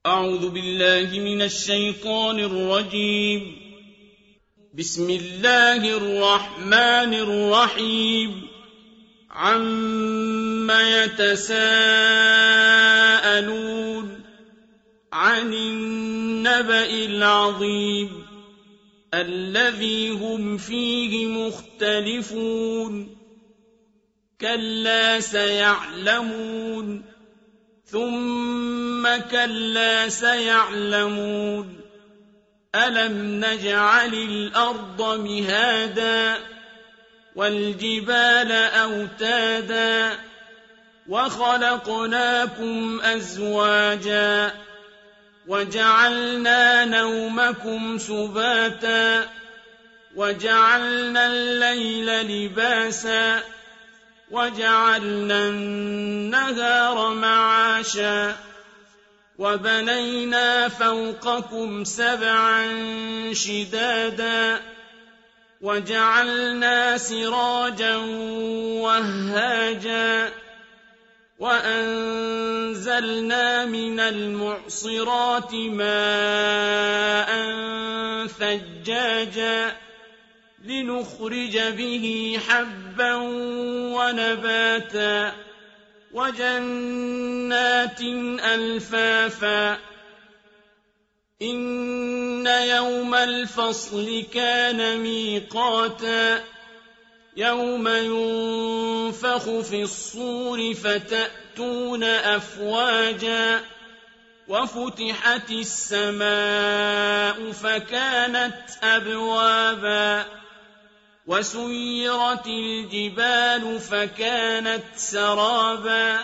أعوذ بالله من الشيطان الرجيم. بسم الله الرحمن الرحيم. عَمَّ يتساءلون عن النبأ العظيم الذي هم فيه مختلفون كلا سيعلمون ثم كلا سيعلمون ألم نجعل الأرض مهادا والجبال أوتادا وخلقناكم أزواجا وجعلنا نومكم سباتا وجعلنا الليل لباسا وجعلنا النهار معاشا وبنينا فوقكم سبعا شدادا وجعلنا سراجا وهاجا وأنزلنا من المعصرات ماء ثجاجا لنخرج به حبا ونباتا وجنات ألفافا إن يوم الفصل كان ميقاتا يوم ينفخ في الصور فتأتون أفواجا وفتحت السماء فكانت أبوابا وسيرت الجبال فكانت سرابا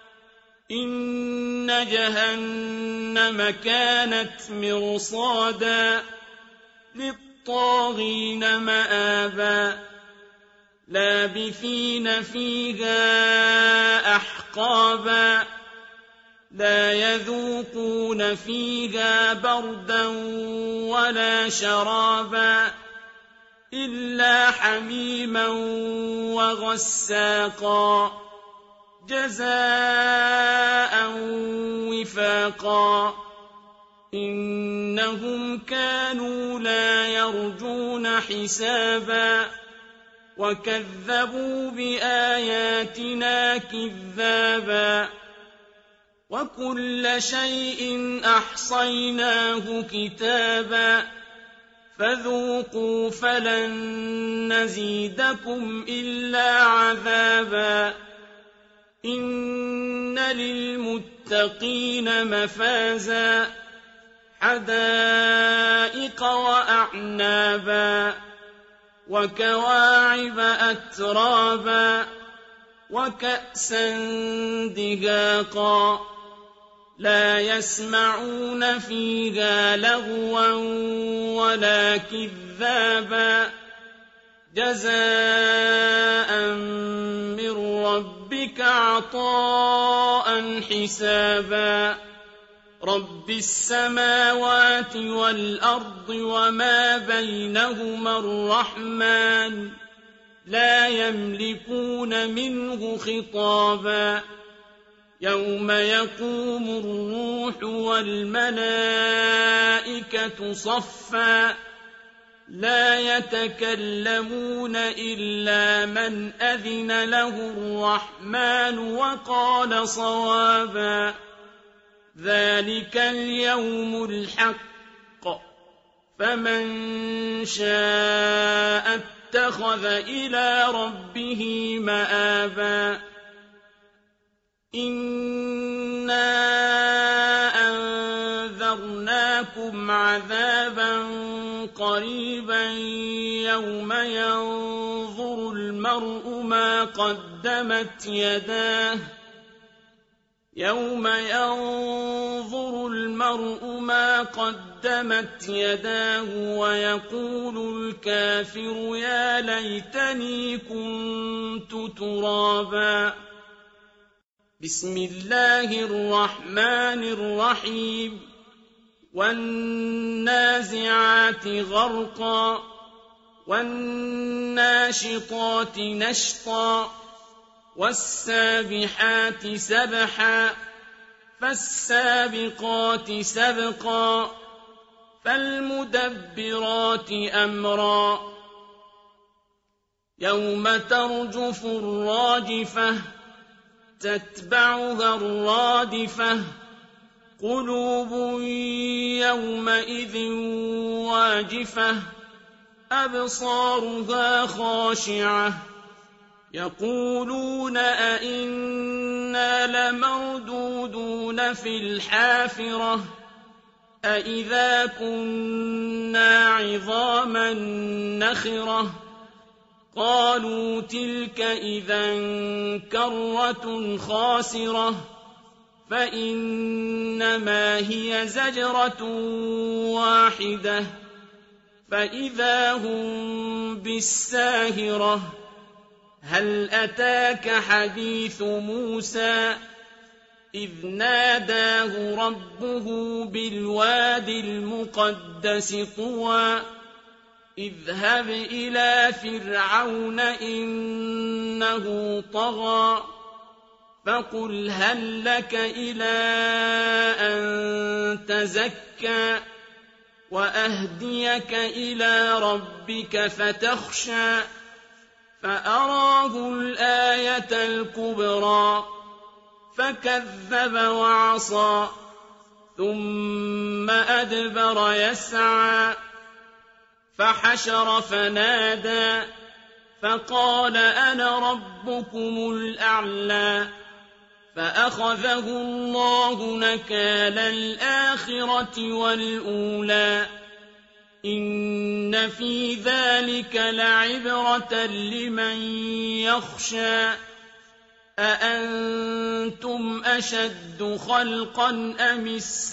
إن جهنم كانت مرصادا للطاغين مآبا لابثين فيها أحقابا لا يذوقون فيها بردا ولا شرابا إلا حميما وغساقا جزاء وفاقا إنهم كانوا لا يرجون حسابا وكذبوا بآياتنا كذابا وكل شيء أحصيناه كتابا فذوقوا فلن نزيدكم إلا عذابا إن للمتقين مفازا حدائق وأعنابا وكواعب أترابا وكأسا دهاقا لا يسمعون فيها لغوا ولا كذابا جزاء من ربك عطاء حسابا رب السماوات والأرض وما بينهما الرحمن لا يملكون منه خطابا يوم يقوم الروح والملائكة صفا لا يتكلمون إلا من أذن له الرحمن وقال صوابا ذلك اليوم الحق فمن شاء اتخذ إلى ربه مآبا إنا أنذرناكم عذابا قريبا يوم ينظر المرء ما قدمت يداه ويقول الكافر يا ليتني كنت ترابا بسم الله الرحمن الرحيم والنازعات غرقا والناشطات نشطا والسابحات سبحا فالسابقات سبقا فالمدبرات أمرا يوم ترجف الراجفة تتبعها الرادفة قلوب يومئذ واجفة أبصارها خاشعة يقولون أئنا لمردودون في الحافرة أئذا كنا عظاما نخرة قالوا تلك إذا كرة خاسرة فإنما هي زجرة واحدة فإذا هم بالساهرة هل أتاك حديث موسى إذ ناداه ربه بالواد المقدس طوى اذهب إلى فرعون إنه طغى فقل هل لك إلى أن تزكى وأهديك إلى ربك فتخشى فأراه الآية الكبرى فكذب وعصى ثم أدبر يسعى فحشر فنادى فقال أنا ربكم الأعلى فأخذه الله نكال الآخرة والأولى إن في ذلك لعبرة لمن يخشى أأنتم أشد خلقا أم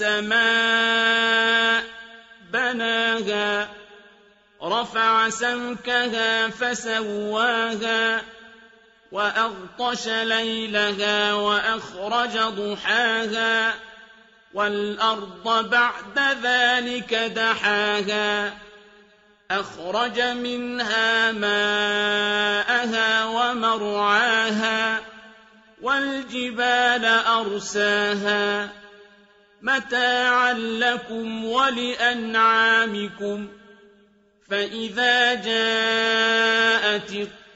السماء بناها رفع سمكها فسواها وأغطش ليلها وأخرج ضحاها والأرض بعد ذلك دحاها أخرج منها ماءها ومرعاها والجبال أرساها متاعا لكم ولأنعامكم فإذا جاءت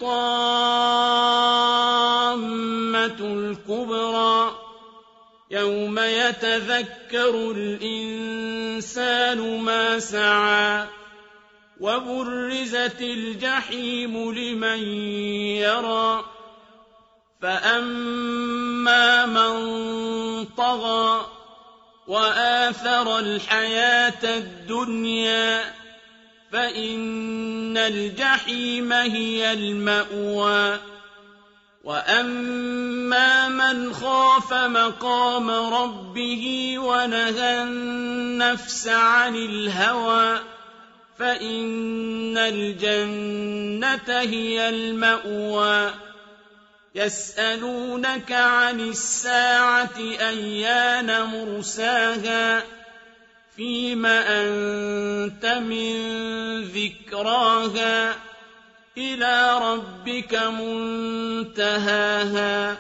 الطامة الكبرى يوم يتذكر الإنسان ما سعى وبرزت الجحيم لمن يرى فأما من طغى وآثر الحياة الدنيا فإن الجحيم هي المأوى وأما من خاف مقام ربه ونهى النفس عن الهوى فإن الجنة هي المأوى يسألونك عن الساعة أيان مرساها فيم أنت من ذكراها إلى ربك منتهاها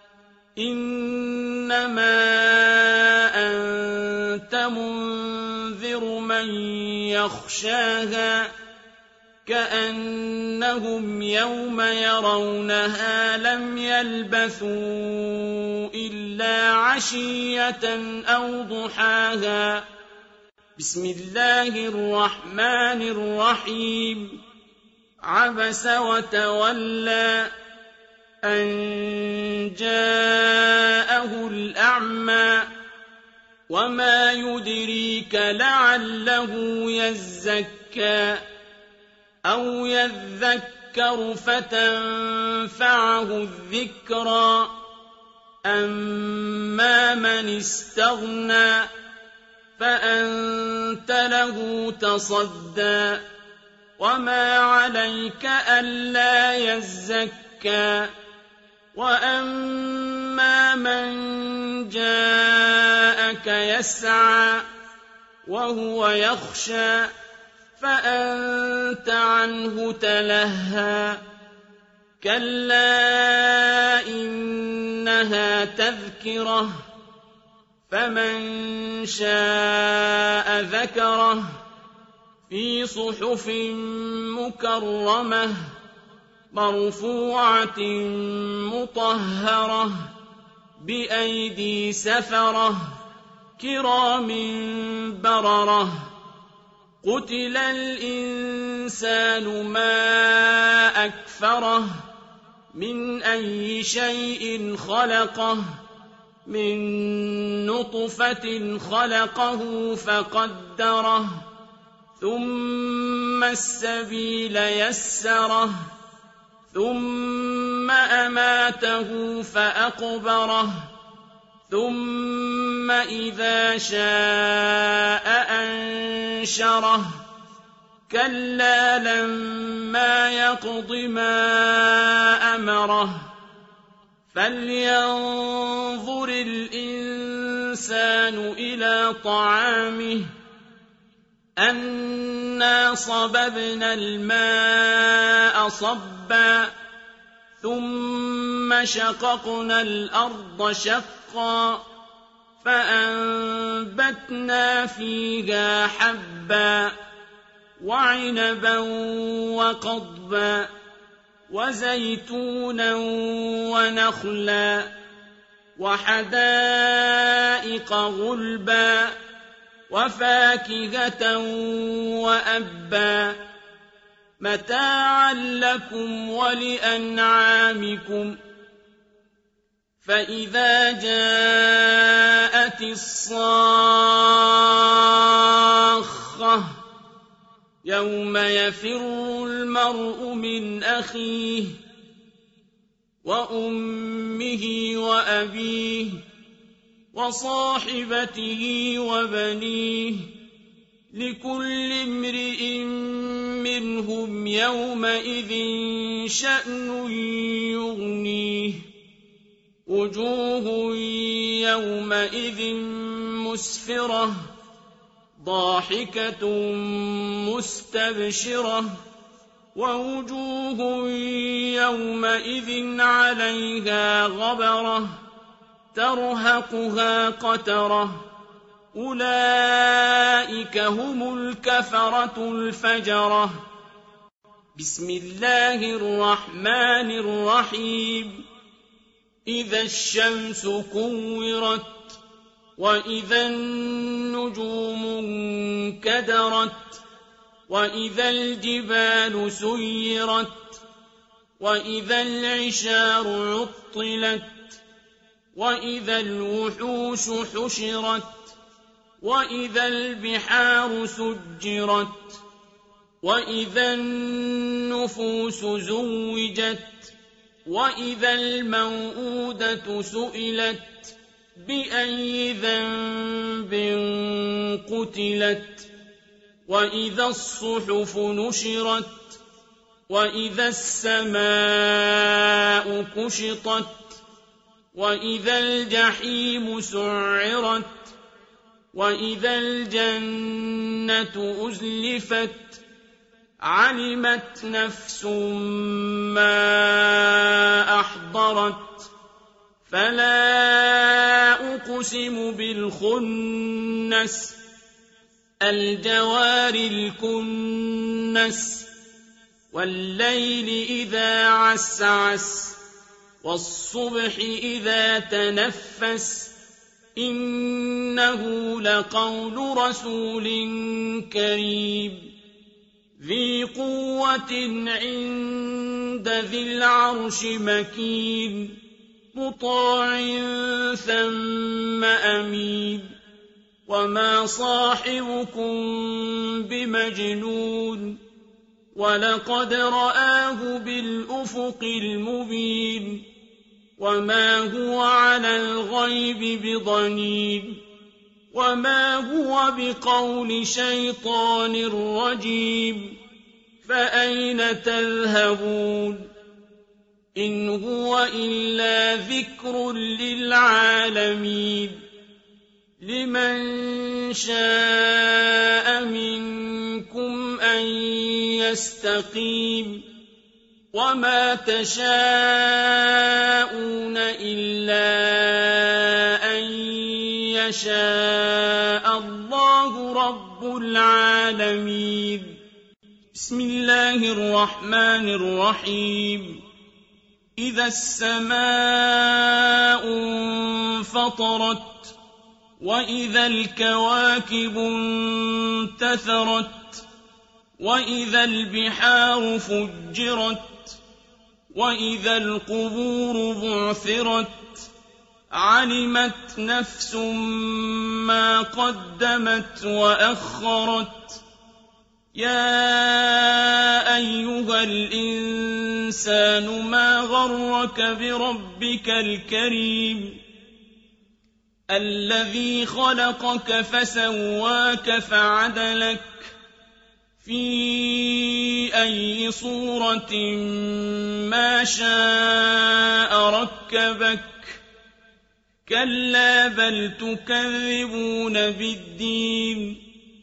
إنما أنت منذر من يخشاها كأنهم يوم يرونها لم يلبثوا إلا عشية أو ضحاها بسم الله الرحمن الرحيم عبس وتولى أن جاءه الأعمى وما يدريك لعله يزكى أو يذكر فتنفعه الذكرى أما من استغنى فأنت له تصدى وما عليك ألا يزكى وأما من جاءك يسعى وهو يخشى فأنت عنه تلهى كلا إنها تذكرة فمن شاء ذكره في صحف مكرمة مرفوعة مطهرة بأيدي سفرة كرام بررة قتل الإنسان ما أكفره من أي شيء خلقه من نطفة خلقه فقدره ثم السبيل يسره ثم أماته فأقبره ثم إذا شاء أنشره كلا لما يقض ما أمره فلينظر الإنسان إلى طعامه أنا صببنا الماء صبا ثم شققنا الأرض شقا فأنبتنا فيها حبا وعنبا وقضبا وزيتونا ونخلا وحدائق غلبا وفاكهة وأبا متاعا لكم ولأنعامكم فإذا جاءت الصاخة يوم يفر المرء من أخيه وأمه وأبيه وصاحبته وبنيه لكل امرئ منهم يومئذ شأن يغنيه وجوه يومئذ مسفرة ضاحكة مستبشرة ووجوه يومئذ عليها غبرة ترهقها قترة أولئك هم الكفرة الفجرة بسم الله الرحمن الرحيم إذا الشمس كورت وإذا النجوم انكدرت وإذا الجبال سيرت وإذا العشار عطلت وإذا الوحوش حشرت وإذا البحار سجرت وإذا النفوس زوجت وإذا الموءودة سئلت بأي ذنب قتلت وإذا الصحف نشرت وإذا السماء كشطت وإذا الجحيم سعرت وإذا الجنة أزلفت علمت نفس ما أحضرت فلا أقسم بالخنس الجوار الكنس والليل إذا عسعس والصبح إذا تنفس إنه لقول رسول كريم ذي قوة عند ذي العرش مكين مطاع ثم أمين وما صاحبكم بمجنون ولقد رآه بالأفق المبين وما هو على الغيب بضنين وما هو بقول شيطان رجيم فأين تذهبون إن هو إلا ذكر للعالمين لمن شاء منكم أن يستقيم وما تشاءون إلا أن يشاء الله رب العالمين. بسم الله الرحمن الرحيم. إذا السماء انفطرت وإذا الكواكب انتثرت وإذا البحار فجرت وإذا القبور بعثرت علمت نفس ما قدمت وأخرت. يا أيها الإنسان ما غرك بربك الكريم الذي خلقك فسواك فعدلك في أي صورة ما شاء ركبك. كلا بل تكذبون بالدين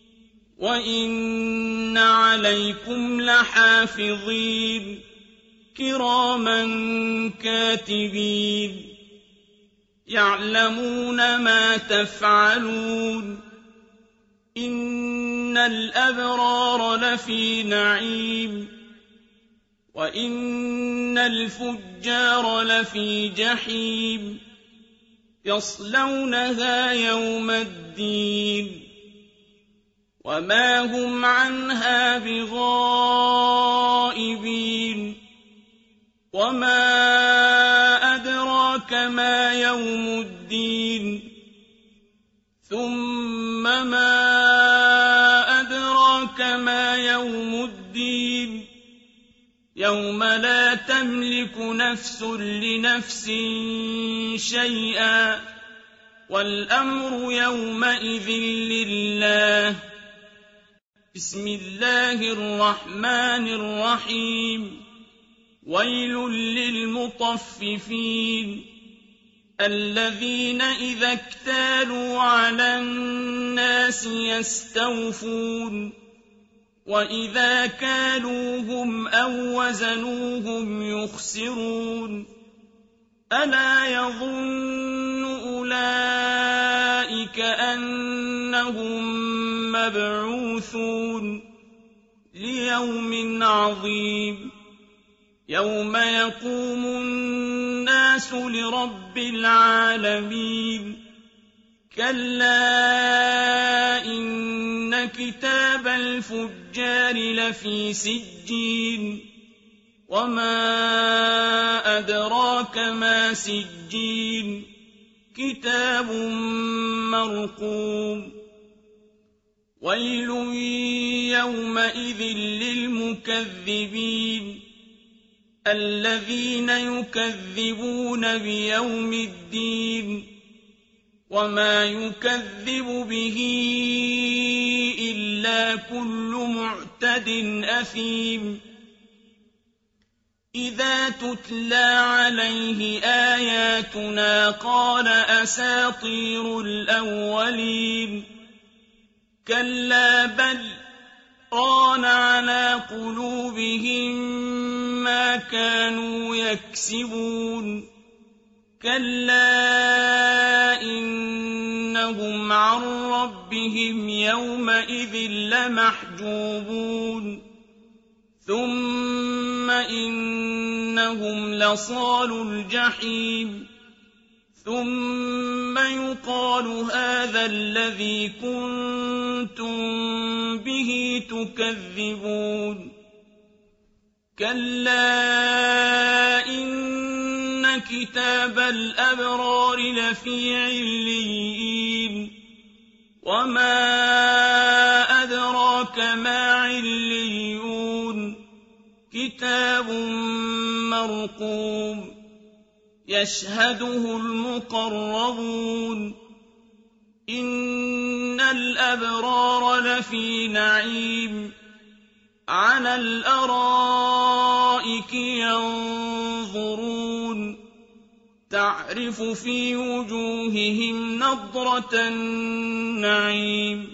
وإن عليكم لحافظين كراما كاتبين يعلمون ما تفعلون. إن الأبرار لفي نعيم وإن الفجار لفي جحيم يصلونها يوم الدين وما هم عنها بغائبين. وما أدراك ما يوم الدين ثم ما أدراك ما يوم الدين يوم لا تملك نفس لنفس شيئا والأمر يومئذ لله. بسم الله الرحمن الرحيم. ويل للمطففين الذين إذا اكتالوا على الناس يستوفون وإذا كالوهم أو وزنوهم يخسرون. ألا يظن أولئك أنهم مبعوثون ليوم عظيم يوم يقوم الناس لرب العالمين. كلا إن كتاب الفجار لفي سجين وما أدراك ما سجين كتاب مرقوم. ويل يومئذ للمكذبين الذين يكذبون بيوم الدين وما يكذب به إلا كل معتد أثيم. إذا تتلى عليه آياتنا قال أساطير الأولين. كلا بل ران على قلوبهم ما كانوا يكسبون. كلا إنهم عن ربهم يومئذ لمحجوبون. ثم إنهم لصالو الجحيم. ثم يقال هذا الذي كنتم به تكذبون. كلا إن كتاب الأبرار لفي عليين وما أدراك ما عليون كتاب مرقوم يشهده المقربون. إن الأبرار لفي نعيم على الأرائك ينظرون تعرف في وجوههم نضرة النعيم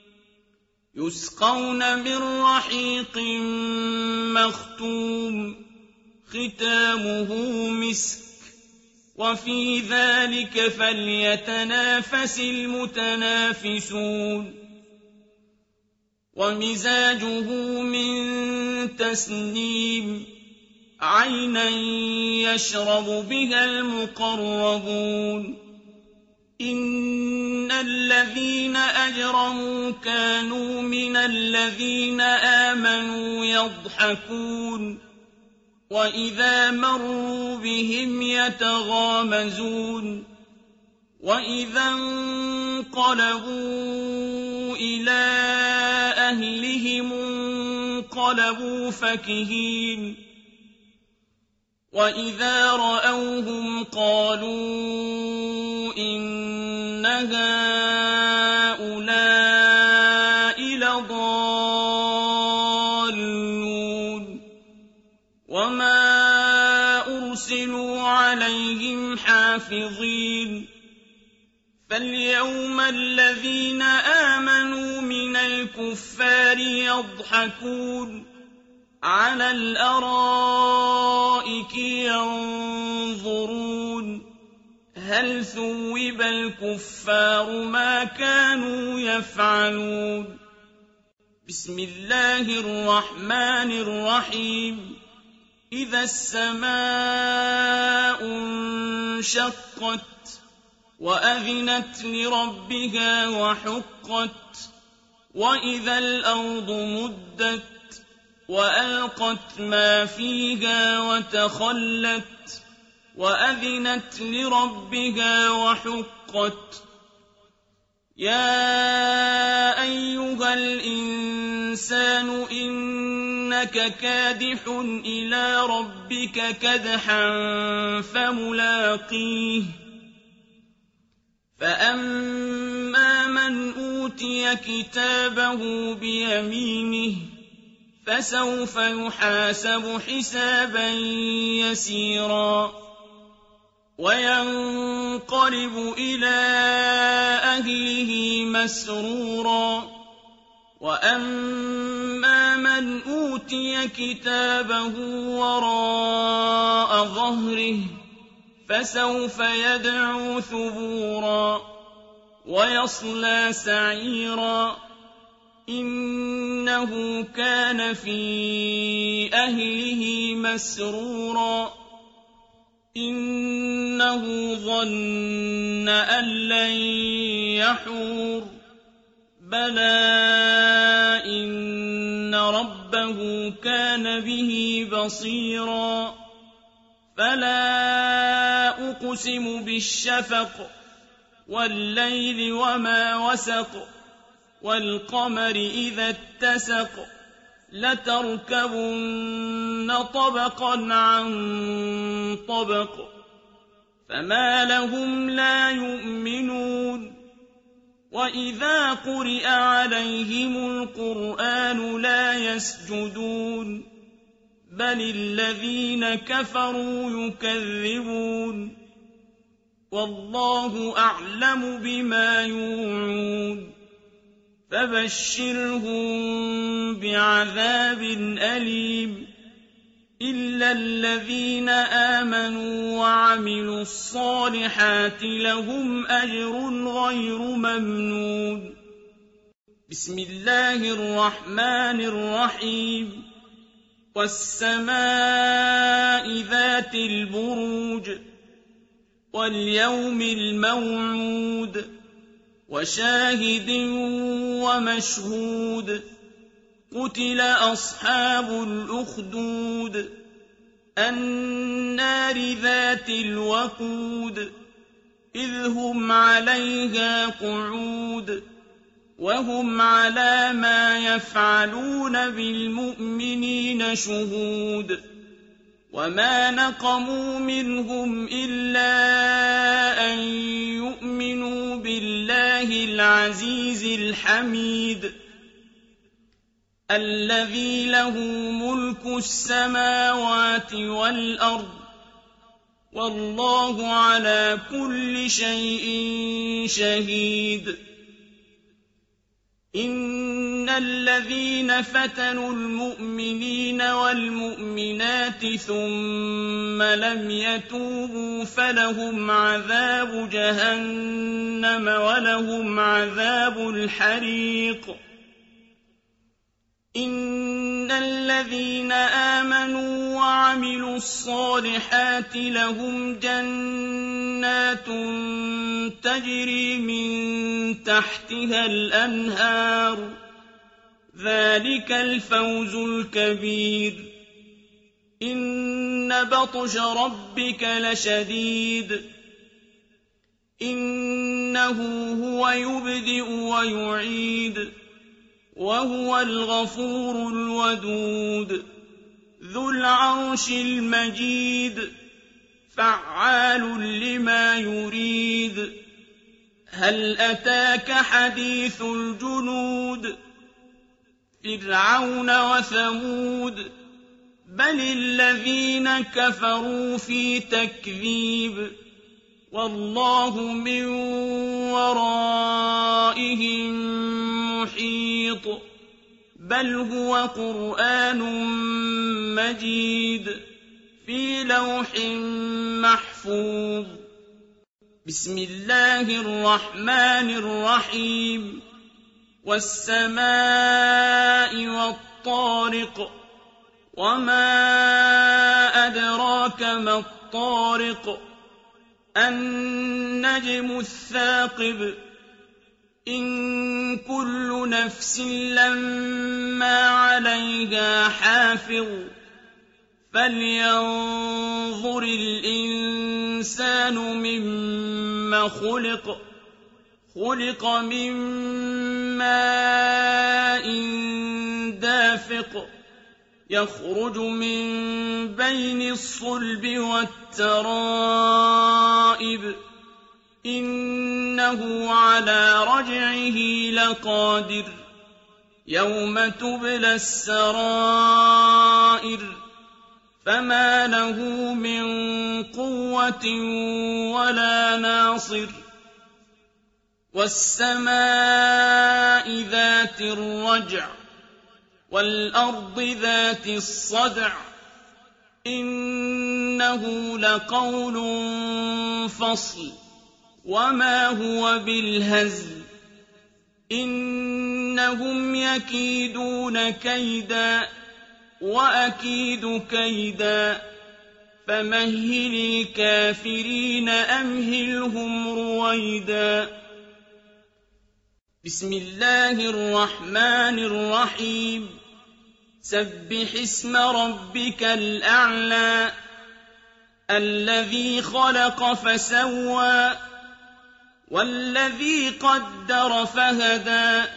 يسقون من رحيق مختوم ختامه مسك وفي ذلك فليتنافس المتنافسون ومزاجه من تسنيم عينا يشرب بها المقربون إن الذين أجرموا كانوا من الذين آمنوا يضحكون وإذا مروا بهم يتغامزون وإذا انقلبوا إلى أهلهم انقلبوا فكهين وإذا رأوهم قالوا إن هؤلاء لضالون وما أرسلوا عليهم حافظين فاليوم الذين آمنوا من الكفار يضحكون على الأرائك ينظرون هل ثوب الكفار ما كانوا يفعلون بسم الله الرحمن الرحيم إذا السماء انشقت وأذنت لربها وحقت وإذا الأرض مدت وألقت ما فيها وتخلت وأذنت لربها وحقت يا أيها الإنسان إنك كادح إلى ربك كدحا فملاقيه فأما من أوتي كتابه بيمينه فسوف يحاسب حسابا يسيرا وينقلب إلى أهله مسرورا وأما من أوتي كتابه وراء ظهره فسوف يدعو ثبورا ويصلى سعيرا إنه كان في أهله مسرورا إنه ظن أن لن يحور بلى إن ربه كان به بصيرا فلا أقسم بالشفق والليل وما وسق والقمر إذا اتسق لتركبن طبقا عن طبق فما لهم لا يؤمنون وإذا قرئ عليهم القرآن لا يسجدون بل الذين كفروا يكذبون والله أعلم بما يوعون فبشرهم بعذاب أليم إلا الذين آمنوا وعملوا الصالحات لهم أجر غير ممنون بسم الله الرحمن الرحيم والسماء ذات البروج واليوم الموعود وشاهد ومشهود قتل أصحاب الأخدود النار ذات الوقود إذ هم عليها قعود وهم على ما يفعلون بالمؤمنين شهود وما نقموا منهم إلا أن يؤمنوا بالله العزيز الحميد الذي له ملك السماوات والأرض والله على كل شيء شهيد إن الذين فتنوا المؤمنين والمؤمنات ثم لم يتوبوا فلهم عذاب جهنم ولهم عذاب الحريق إن الذين آمنوا وعملوا الصالحات لهم جنات تجري من تحتها الأنهار ذلك الفوز الكبير إن بطش ربك لشديد إنه هو يبدئ ويعيد وهو الغفور الودود ذو العرش المجيد فعال لما يريد هل أتاك حديث الجنود فرعون وثمود بل الذين كفروا في تكذيب والله من ورائهم محيط بل هو قرآن مجيد في لوح محفوظ بسم الله الرحمن الرحيم والسماء والطارق وما أدراك ما الطارق النجم الثاقب إن كل نفس لما عليها حافظ فلينظر الإنسان مما خلق خلق من ماء دافق يخرج من بين الصلب والترائب إنه على رجعه لقادر يوم تبلى السرائر فما له من قوة ولا ناصر والسماء ذات الرجع والأرض ذات الصدع إنه لقول فصل وما هو بالهزل إنهم يكيدون كيدا وأكيد كيدا فمهل الكافرين أمهلهم رويدا بسم الله الرحمن الرحيم سبح اسم ربك الأعلى الذي خلق فسوى والذي قدر فهدى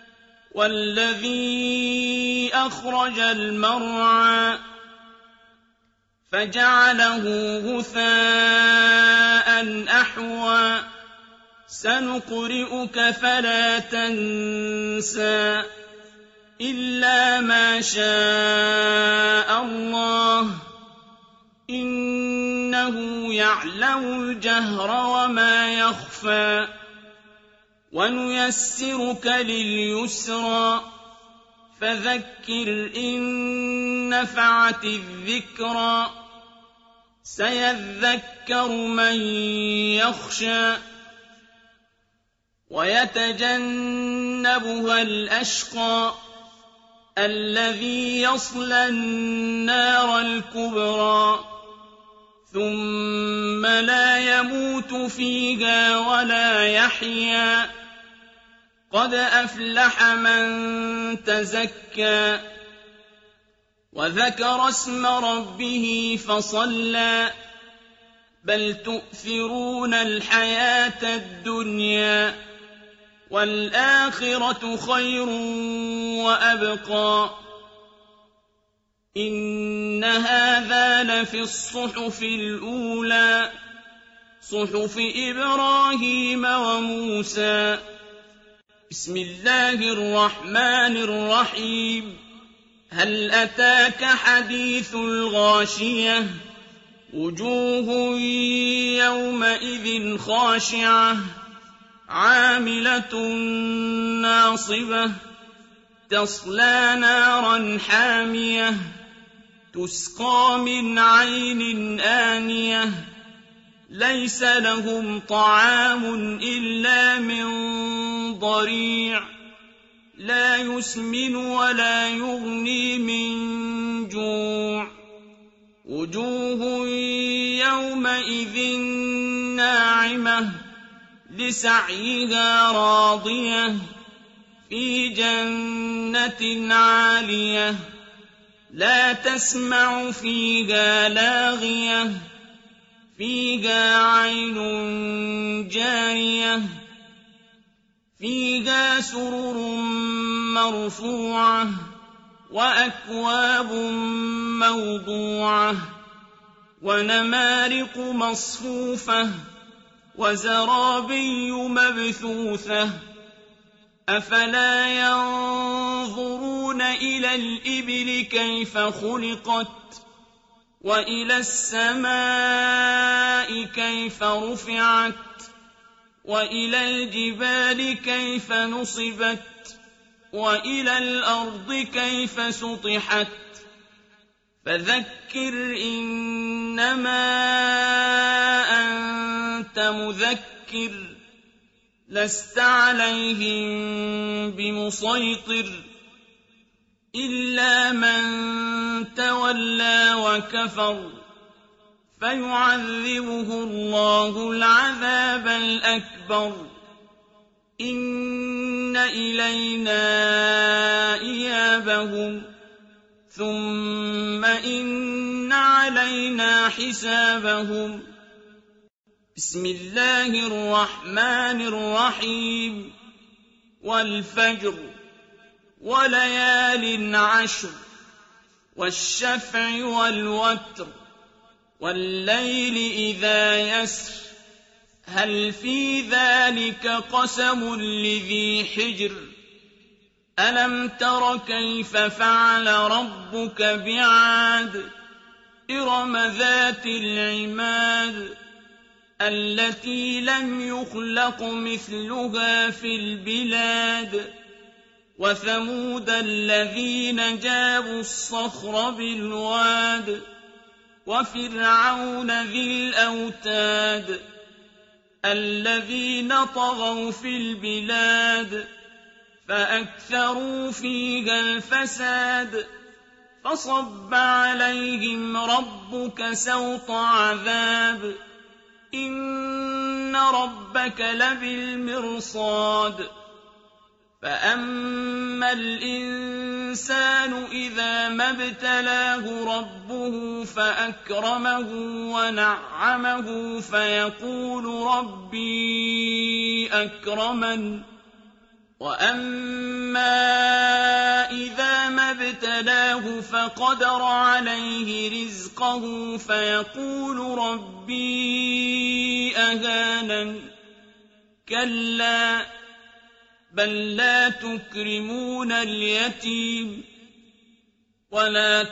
والذي أخرج المرعى فجعله غثاء أحوى سنقرئك فلا تنسى إلا ما شاء الله إنه يعلم الجهر وما يخفى ونيسرك لليسرى فذكر إن نفعت الذكرى سيذكر من يخشى ويتجنبها الأشقى الذي يصلى النار الكبرى ثم لا يموت فيها ولا يحيا قد أفلح من تزكى وذكر اسم ربه فصلى بل تؤثرون الحياة الدنيا والآخرة خير وأبقى إن هذا لفي الصحف الأولى صحف إبراهيم وموسى بسم الله الرحمن الرحيم هل أتاك حديث الغاشية وجوه يومئذ خاشعة عاملة ناصبة تَصْلَىٰ نَارًا حَامِيَةً تُسْقَىٰ مِنْ عَيْنٍ آنِيَةٍ لَيْسَ لَهُمْ طَعَامٌ إِلَّا مِن ضَرِيعٍ لَّا يُسْمِنُ وَلَا يُغْنِي مِن جُوعٍ وُجُوهٌ يَوْمَئِذٍ نَّاعِمَةٌ لِّسَعْيِهَا رَاضِيَةٌ فِي جَنَّةٍ عَالِيَةٍ لَّا تَسْمَعُ فِيهَا لَاغِيَةً فِيهَا عَيْنٌ جَارِيَةٌ فِيهَا سُرُرٌ مَّرْفُوعَةٌ وَأَكْوَابٌ مَّوْضُوعَةٌ وَنَمَارِقُ مَصْفُوفَةٌ وَزَرَابِيُّ مَبْثُوثَةٌ أَفَلَا يَنظُرُونَ إِلَى الْإِبِلِ كَيْفَ خُلِقَتْ وَإِلَى السَّمَاءِ كَيْفَ رُفِعَتْ وَإِلَى الْجِبَالِ كَيْفَ نُصِبَتْ وَإِلَى الْأَرْضِ كَيْفَ سُطِحَتْ فَذَكِّرْ إِنَّمَا أَنتَ مُذَكِّرٌ لَّسْتَ عَلَيْهِم بِمُصَيْطِرٍ إِلَّا مَن تَوَلَّىٰ وَكَفَرَ فَيُعَذِّبُهُ اللَّهُ الْعَذَابَ الْأَكْبَرَ إِنَّ إِلَيْنَا إِيَابَهُمْ ثُمَّ إِنَّ عَلَيْنَا حِسَابَهُم بسم الله الرحمن الرحيم والفجر وليال عشر والشفع والوتر والليل إذا يسر هل في ذلك قسم لذي حجر ألم تر كيف فعل ربك بعاد إرم ذات العماد التي لم يخلق مثلها في البلاد وثمود الذين جابوا الصخر بالواد وفرعون ذي الأوتاد الذين طغوا في البلاد فأكثروا فيها الفساد فصب عليهم ربك سوط عذاب إن ربك لبالمرصاد فأما الإنسان إذا ما ابتلاه ربه فأكرمه ونعمه فيقول ربي أكرمن وأما إذا ما ابتلاه فقدر عليه رزقه فيقول ربي أهانن كلا بل لا تكرمون اليتيم ولا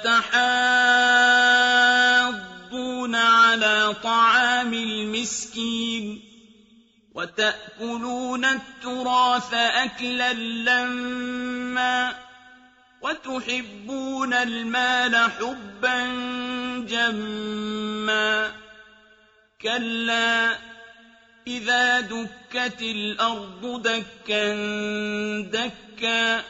تحاضون على طعام المسكين وتأكلون التراث أكلا لما وتحبون المال حبا جما كلا إذا دكت الأرض دكا دكا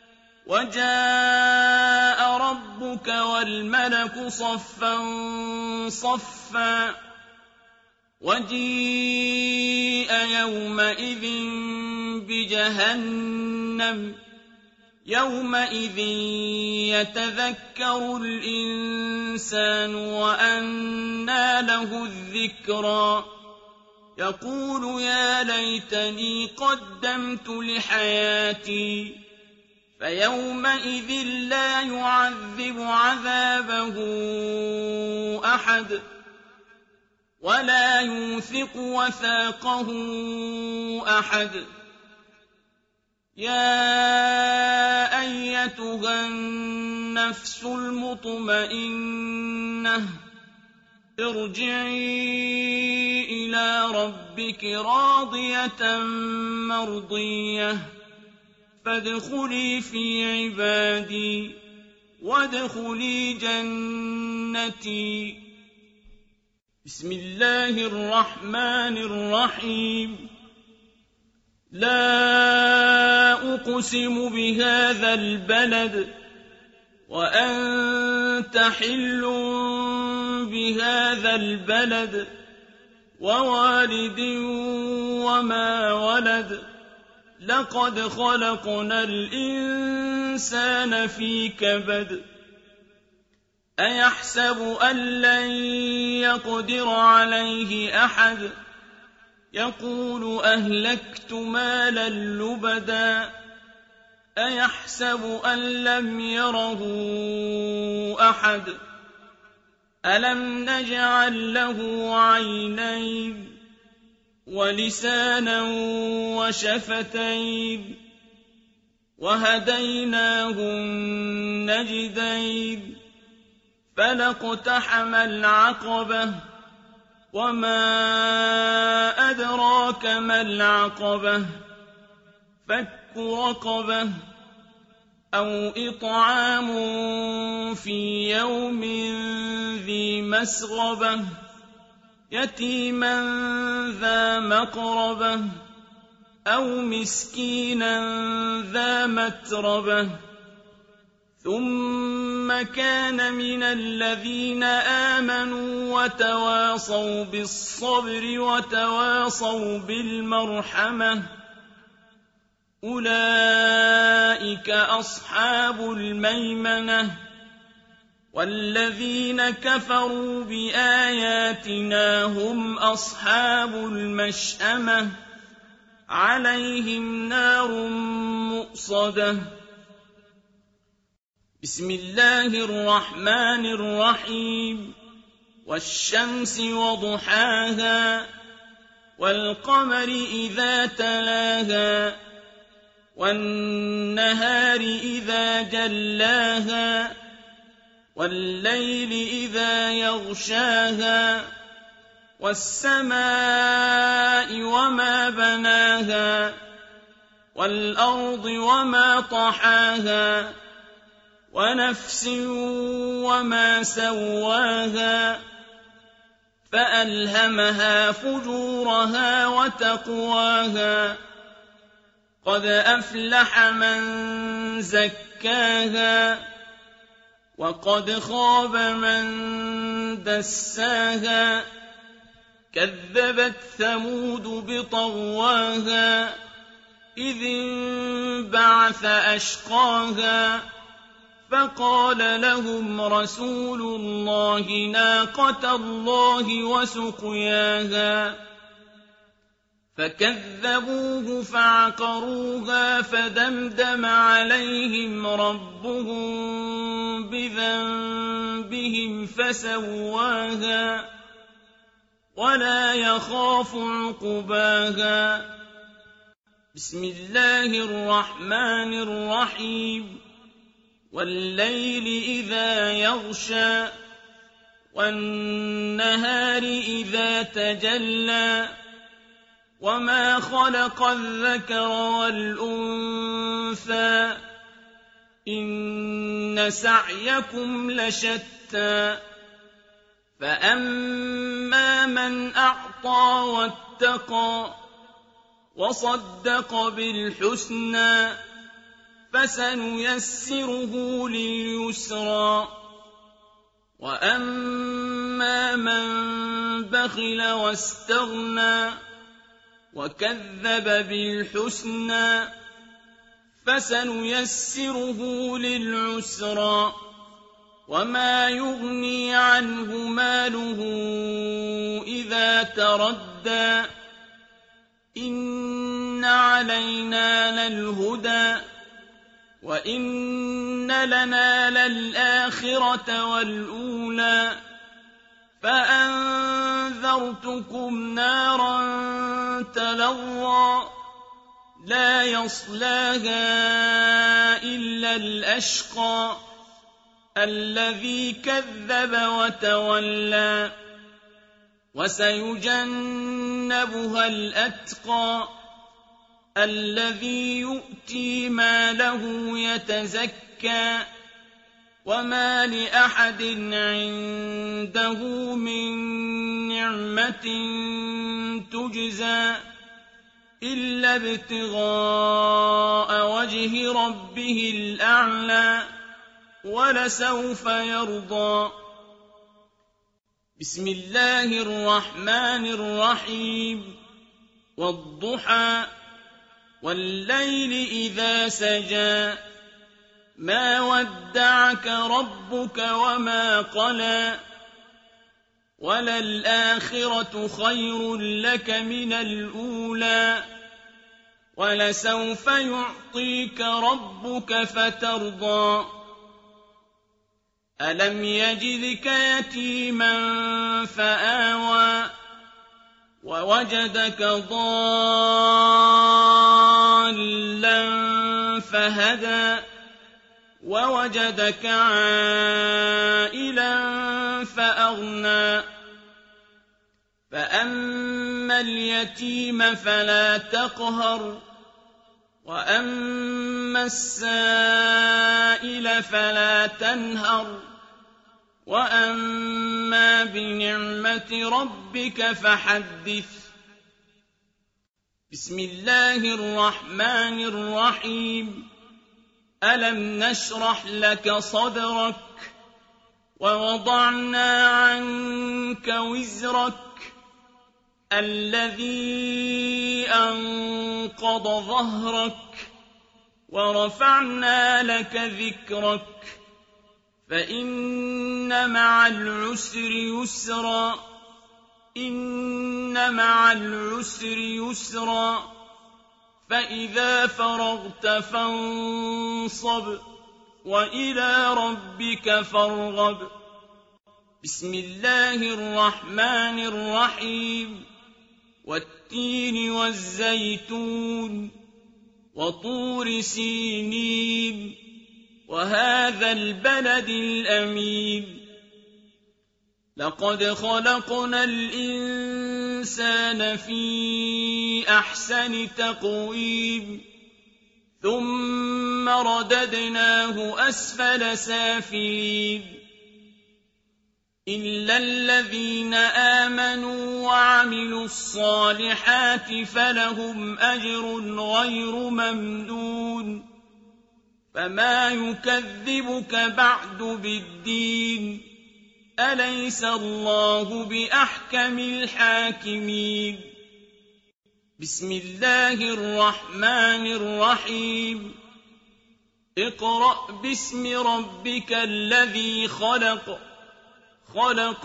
وجاء ربك والملك صفا صفا وجيء يومئذ بجهنم يومئذ يتذكر الإنسان وأنى له الذكرى يقول يا ليتني قدمت لحياتي فيومئذ لا يعذب عذابه أحد ولا يوثق وثاقه أحد يا أيتها النفس المطمئنة ارجعي إلى ربك راضية مرضية فادخلي في عبادي وادخلي جنتي. بسم الله الرحمن الرحيم. لا أقسم بهذا البلد وأنت حل بهذا البلد ووالد وما ولد لقد خلقنا الإنسان في كبد أيحسب أن لن يقدر عليه أحد يقول أهلكت مالا لبدا أيحسب أن لم يره أحد ألم نجعل له عينين ولسانا وشفتين وهديناه النجدين فلاقتحم العقبة وما أدراك ما العقبة فك رقبة أو إطعام في يوم ذي مسغبة يتيما ذا مقربة أو مسكينا ذا متربة ثم كان من الذين آمنوا وتواصوا بالصبر وتواصوا بالمرحمة أولئك أصحاب الميمنة والذين كفروا بآياتنا هم أصحاب المشأمة عليهم نار مؤصدة. بسم الله الرحمن الرحيم. والشمس وضحاها والقمر إذا تلاها والنهار إذا جلاها والليل إذا يغشاها والسماء وما بناها والأرض وما طحاها ونفس وما سواها فألهمها فجورها وتقواها قد أفلح من زكاها وقد خاب من دساها كذبت ثمود بطغواها إذ انبعث أشقاها فقال لهم رسول الله ناقة الله وسقياها فكذبوه فعقروها فدمدم عليهم ربهم بذنبهم فسواها ولا يخاف عقباها. بسم الله الرحمن الرحيم. والليل إذا يغشى والنهار إذا تجلى وما خلق الذكر والأنثى إن سعيكم لشتى فأما من أعطى واتقى وصدق بالحسنى فسنيسره لليسرى وأما من بخل واستغنى وكذب بالحسنى فسنيسره للعسرى وما يغني عنه ماله إذا تردى إن علينا للهدى وإن لنا للآخرة والأولى فأنذرتكم نارا تلظى لا يصلاها إلا الأشقى الذي كذب وتولى وسيجنبها الأتقى الذي يؤتي ماله يتزكى وما لأحد عنده من نعمة تجزى إلا ابتغاء وجه ربه الأعلى ولسوف يرضى. بسم الله الرحمن الرحيم. والضحى والليل إذا سجى ما ودعك ربك وما قلى وللآخرة خير لك من الأولى ولسوف يعطيك ربك فترضى. ألم يجدك يتيما فآوى ووجدك ضالا فهدى ووجدك عائلا فأغنى. فأما اليتيم فلا تقهر وأما السائل فلا تنهر وأما بنعمة ربك فحدث. بسم الله الرحمن الرحيم. ألم نشرح لك صدرك ووضعنا عنك وزرك الذي أنقض ظهرك ورفعنا لك ذكرك فإن مع العسر يسرا إن مع العسر يسرا فإذا فرغت فانصب وإلى ربك فارغب. بسم الله الرحمن الرحيم. والتين والزيتون وطور سينين وهذا البلد الأمين لقد خلقنا الإنسان في أحسن تقويم ثم رددناه أسفل سافلين إلا الذين آمنوا وعملوا الصالحات فلهم أجر غير ممنون. فما يكذبك بعد بالدين أليس الله بأحكم الحاكمين. بسم الله الرحمن الرحيم. اقرأ باسم ربك الذي خلق خلق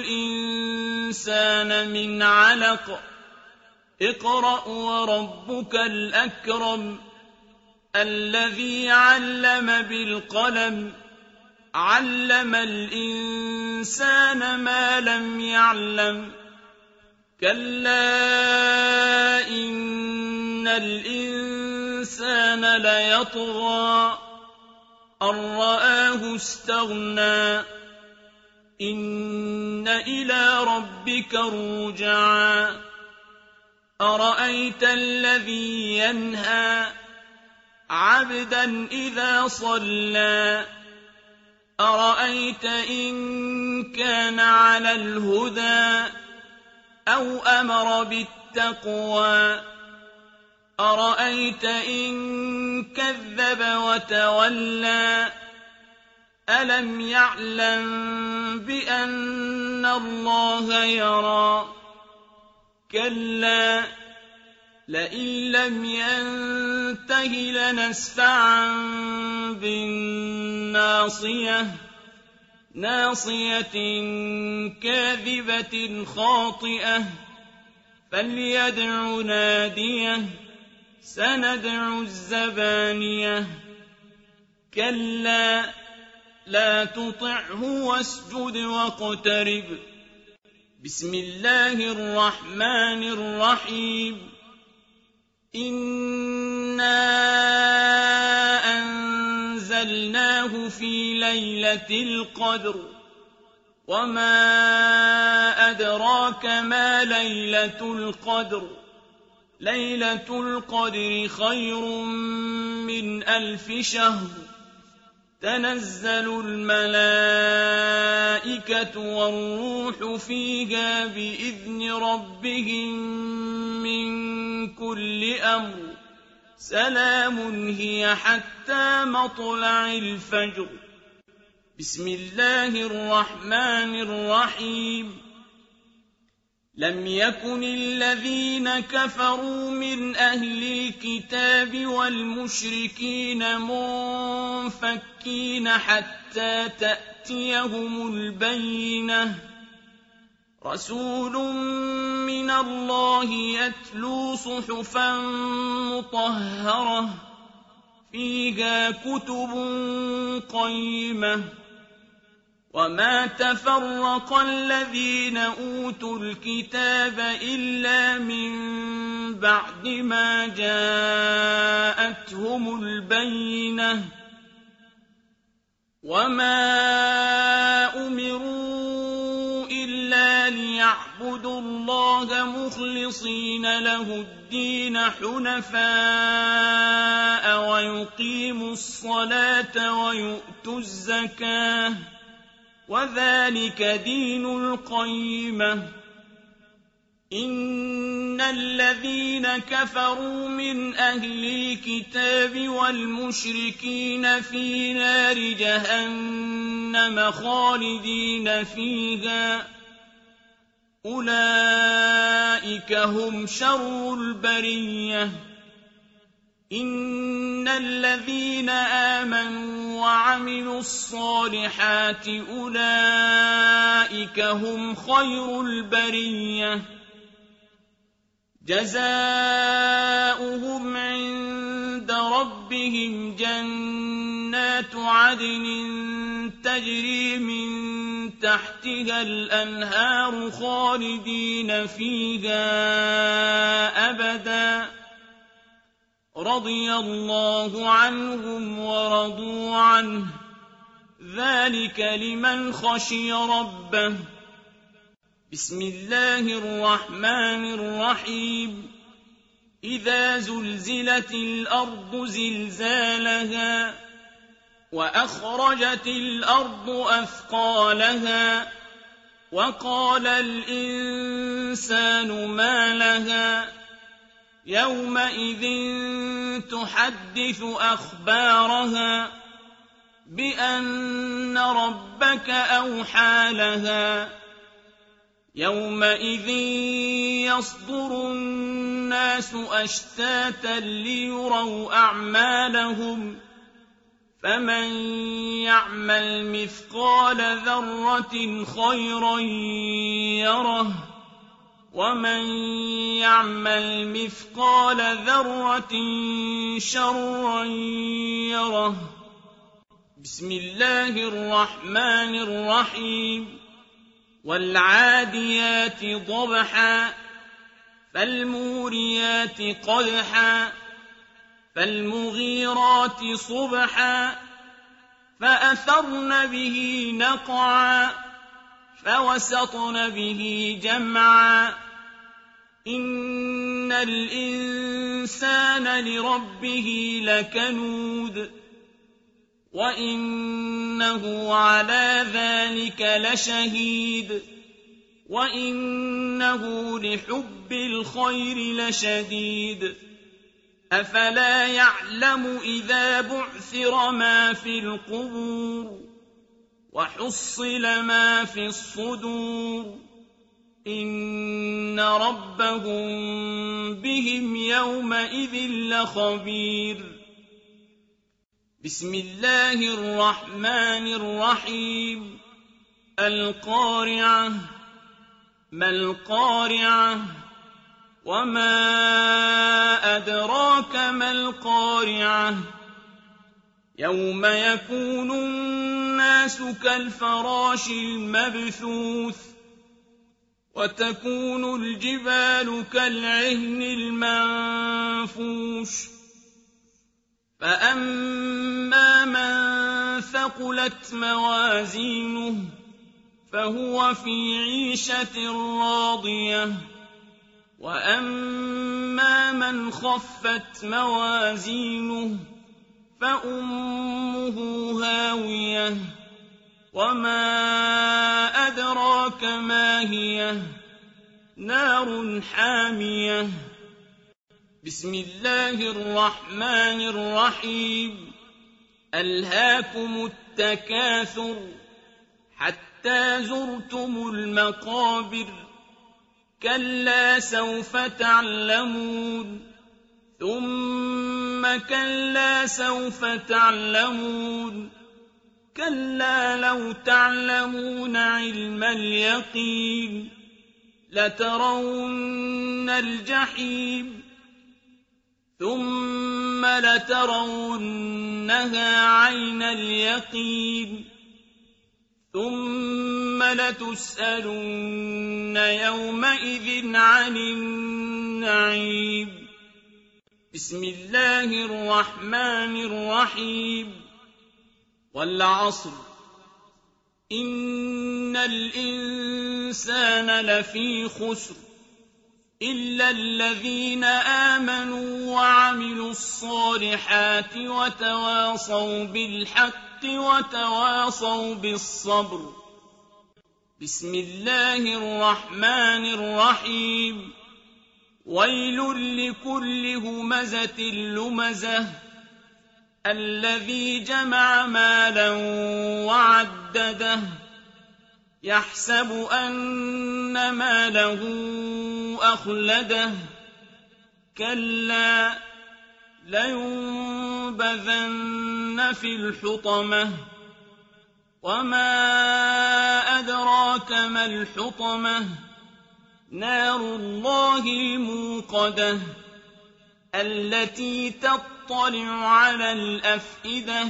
الإنسان من علق اقرأ وربك الأكرم الذي علم بالقلم علم الإنسان ما لم يعلم كلا إن الإنسان ليطغى أن رآه استغنى إن إلى ربك الرجعى أرأيت الذي ينهى عبدا إذا صلى أرأيت إن كان على الهدى أو أمر بالتقوى أرأيت إن كذب وتولى ألم يعلم بأن الله يرى كلا لئن لم ينته لنسفعا بالناصية ناصية كاذبة خاطئة فليدع ناديه سندع الزبانية كلا لا تطعه واسجد واقترب. بسم الله الرحمن الرحيم. إنا أنزلناه في ليلة القدر وما أدراك ما ليلة القدر ليلة القدر خير من 1000 شهر تنزل الملائكة والروح فيها بإذن ربهم من كل أمر سلام هي حتى مطلع الفجر. بسم الله الرحمن الرحيم. لم يكن الذين كفروا من أهل الكتاب والمشركين منفكين حتى تأتيهم البينة رسول من الله يتلو صحفا مطهرة فيها كتب قيمة وما تفرق الذين أوتوا الكتاب إلا من بعد ما جاءتهم البينة وما أمروا إلا ليعبدوا الله مخلصين له الدين حنفاء ويقيموا الصلاة ويؤتوا الزكاة وذلك دين القيمة. إن الذين كفروا من أهل الكتاب والمشركين في نار جهنم خالدين فيها أولئك هم شر البرية. إن الذين آمنوا وعملوا الصالحات أولئك هم خير البرية جزاؤهم عند ربهم جنات عدن تجري من تحتها الأنهار خالدين فيها أبدا رضي الله عنهم ورضوا عنه ذلك لمن خشي ربه. بسم الله الرحمن الرحيم. إذا زلزلت الأرض زلزالها وأخرجت الأرض أثقالها وقال الإنسان ما لها يومئذ تحدث أخبارها بأن ربك أوحى لها يومئذ يصدر الناس أشتاتا ليروا أعمالهم فمن يعمل مثقال ذرة خيرا يره ومن يعمل مثقال ذرة شرا يره. بسم الله الرحمن الرحيم. والعاديات ضبحا فالموريات قدحا فالمغيرات صبحا فأثرن به نقعا فوسطن به جمعا إن الإنسان لربه لكنود وإنه على ذلك لشهيد وإنه لحب الخير لشديد. أفلا يعلم إذا بعثر ما في القبور وحصل ما في الصدور إن ربهم بهم يومئذ لخبير. بسم الله الرحمن الرحيم. القارعة ما القارعة وما أدراك ما القارعة يوم يكون الناس كالفراش المبثوث وتكون الجبال كالعهن المنفوش فأما من ثقلت موازينه فهو في عيشة راضية وَأَمَّا مَنْ خَفَّتْ مَوَازِينُهُ فَأُمُّهُ هَاوِيَةٌ وَمَا أَدْرَاكَ مَا هِيَهْ نَارٌ حَامِيَةٌ بسم الله الرحمن الرحيم ألهاكم التكاثر حتى زرتم المقابر كلا سوف تعلمون ثم كلا سوف تعلمون كلا لو تعلمون علم اليقين لترون الجحيم ثم لترونها عين اليقين ثم لتسألن يومئذ عن النعيم بسم الله الرحمن الرحيم والعصر إن الإنسان لفي خسر إلا الذين آمنوا وعملوا الصالحات وتواصوا بالحق وتواصوا بالصبر بسم الله الرحمن الرحيم ويل لكل همزة لمزة الذي جمع مالا وعدده يحسب أن ماله أخلده كلا لينبذن في الحطمة وما أدراك ما الحطمة نار الله الموقدة التي تطلع على الأفئدة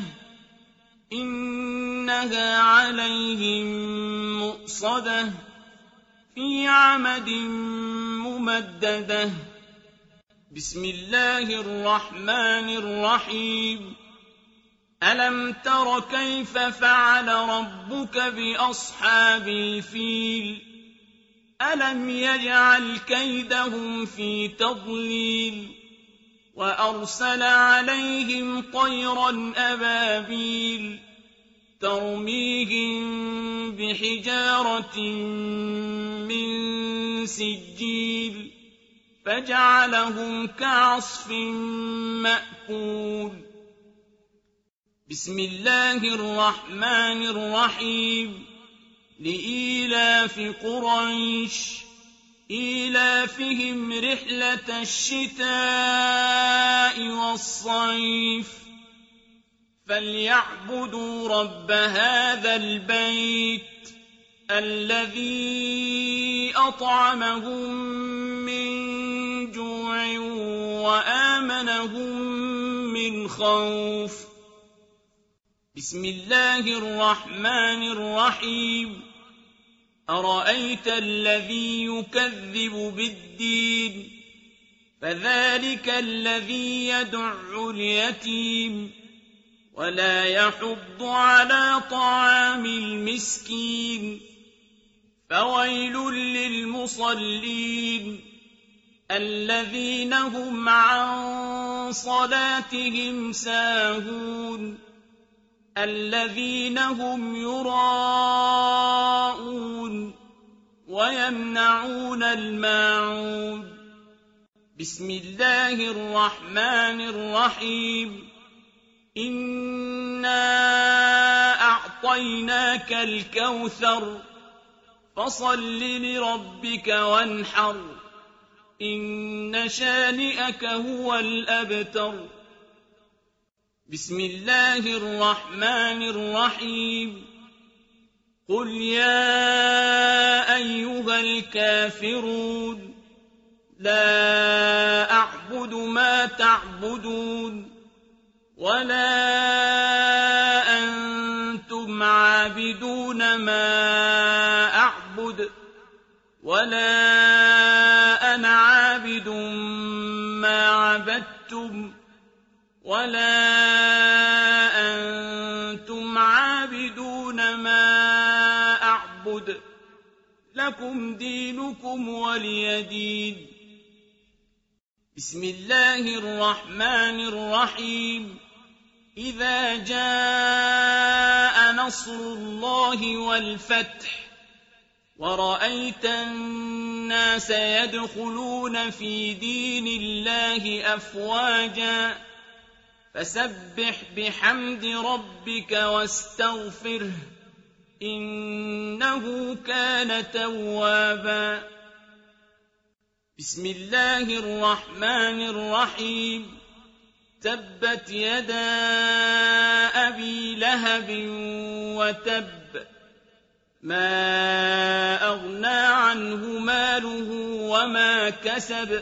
إنها عليهم مؤصدة في عمد ممددة بسم الله الرحمن الرحيم ألم تر كيف فعل ربك بأصحاب الفيل ألم يجعل كيدهم في تضليل وأرسل عليهم طيرا أبابيل ترميهم بحجارة من سجيل فجعلهم كعصف مأكول بسم الله الرحمن الرحيم لإيلاف قريش إيلافهم رحلة الشتاء والصيف فليعبدوا رب هذا البيت الذي أطعمهم من جوع وآمنهم من خوف بسم الله الرحمن الرحيم أرأيت الذي يكذب بالدين فذلك الذي يدع اليتيم ولا يحض على طعام المسكين فويل للمصلين الذين هم عن صلاتهم ساهون الذين هم يراءون ويمنعون الماعون بسم الله الرحمن الرحيم إنا أعطيناك الكوثر فصل لربك وانحر إن شانئك هو الأبتر بسم الله الرحمن الرحيم قل يا أيها الكافرون لا أعبد ما تعبدون ولا أنتم عابدون ما أعبد ولا أنا عابد ما عبدتم ولا أنتم عابدون ما أعبد لكم دينكم ولي دين بسم الله الرحمن الرحيم إذا جاء نصر الله والفتح ورأيت الناس يدخلون في دين الله أفواجا فسبح بحمد ربك واستغفره إنه كان توابا بسم الله الرحمن الرحيم تبت يدا أبي لهب وتب ما أغنى عنه ماله وما كسب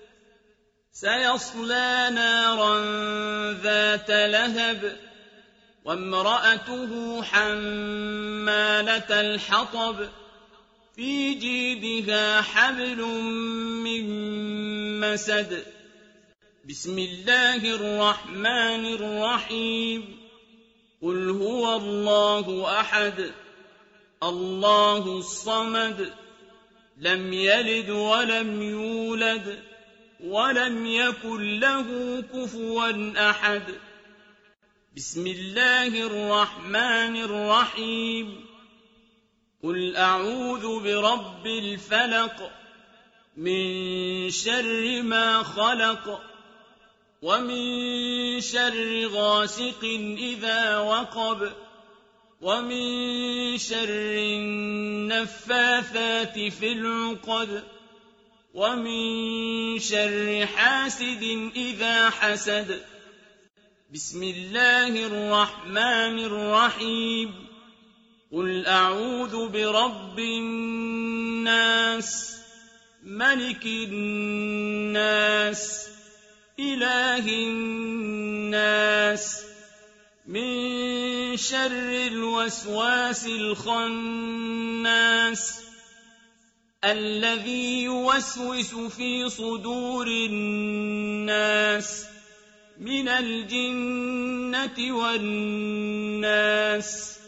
سيصلى نارا ذات لهب وامرأته حمالة الحطب في جيدها حبل من مسد بسم الله الرحمن الرحيم قل هو الله أحد الله الصمد لم يلد ولم يولد ولم يكن له كفوا أحد بسم الله الرحمن الرحيم قل أعوذ برب الفلق من شر ما خلق ومن شر غاسق إذا وقب ومن شر النفاثات في العقد ومن شر حاسد إذا حسد بسم الله الرحمن الرحيم قل أعوذ برب الناس ملك الناس إله الناس من شر الوسواس الخناس الذي يوسوس في صدور الناس من الجنة والناس